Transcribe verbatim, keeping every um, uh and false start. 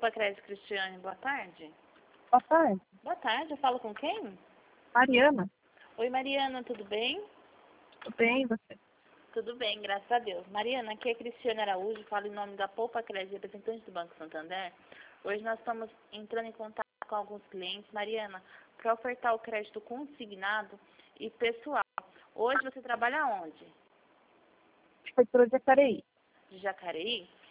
Poupa Crédito Cristiane, boa tarde. Boa tarde. Boa tarde, eu falo com quem? Mariana. Oi, Mariana, tudo bem? Tudo bem, e você? Tudo bem, graças a Deus. Mariana, aqui é Cristiane Araújo, falo em nome da Poupa Crédito, representante do Banco Santander. Hoje nós estamos entrando em contato com alguns clientes, Mariana, para ofertar o crédito consignado e pessoal. Hoje você trabalha onde? Prefeitura de Jacareí. De Jacareí?